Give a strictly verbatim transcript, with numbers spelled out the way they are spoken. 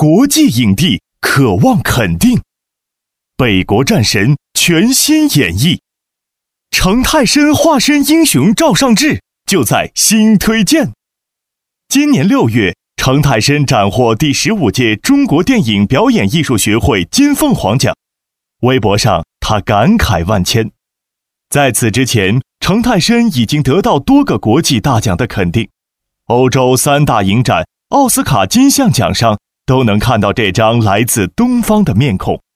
国际影帝渴望肯定，北国战神全新演绎，程泰深化身英雄赵尚志就在新推荐。今年六月，程泰深斩获第十五届中国电影表演艺术学会金凤凰奖，微博上他感慨万千。在此之前，程泰深已经得到多个国际大奖的肯定，欧洲三大影展、奥斯卡金像奖上都能看到这张来自东方的面孔。